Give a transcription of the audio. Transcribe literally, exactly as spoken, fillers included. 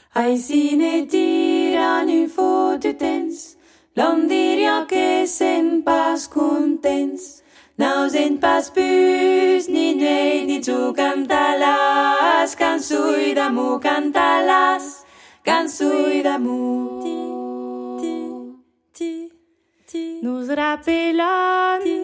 Ai si ne tira nu fot de temps, l'on diria que sen pas contents. Naus en pas pus, ni ne ni tu cantalas, cançui d'amor cantalas, cançui d'amor. Nos rappelons